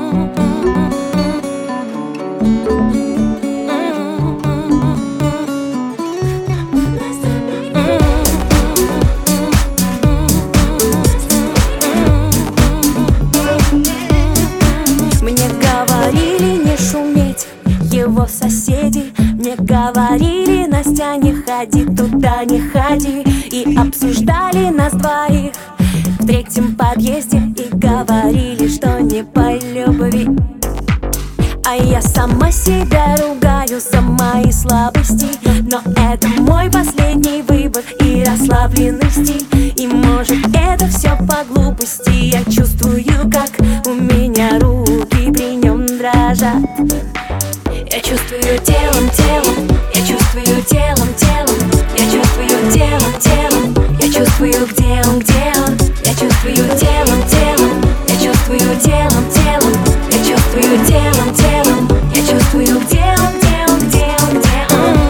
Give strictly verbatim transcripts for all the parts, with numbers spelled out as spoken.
Его соседи мне говорили: Настя, не ходи туда, не ходи. И обсуждали нас двоих в третьем подъезде и говорили, что не по любви. А я сама себя ругаю за мои слабости, но это мой последний выбор и расслабленный стиль. И может это все по глупости, я чувствую, как у меня руки при нем дрожат. Я чувствую телом, телом, я чувствую телом, телом, я чувствую телом, телом, я чувствую, где он, где он. Я чувствую телом, телом, я чувствую телом, телом, я чувствую телом, телом, я чувствую, где он, где он, где он, где он.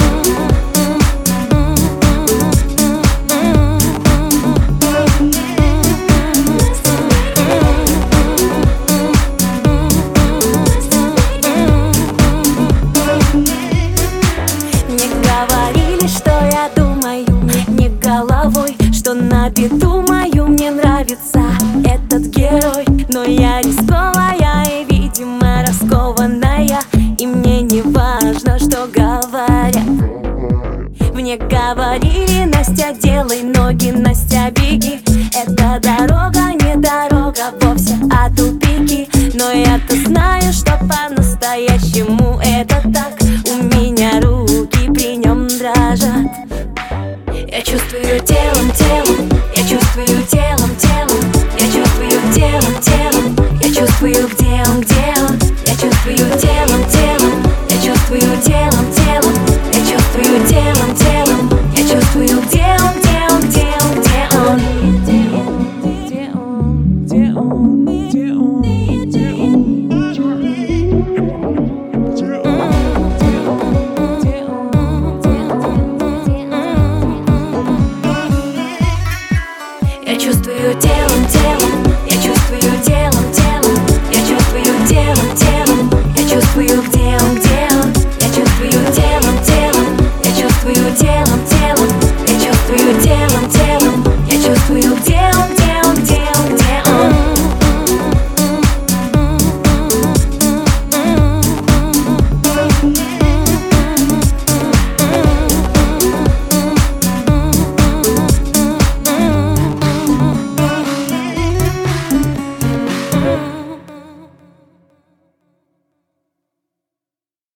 Говорили, что я думаю не головой, что на беду мою мне нравится этот герой. Но я рисковая и, видимо, раскованная, и мне не важно, что говорят. Мне говорили: Настя, делай ноги, Настя, беги, это дорога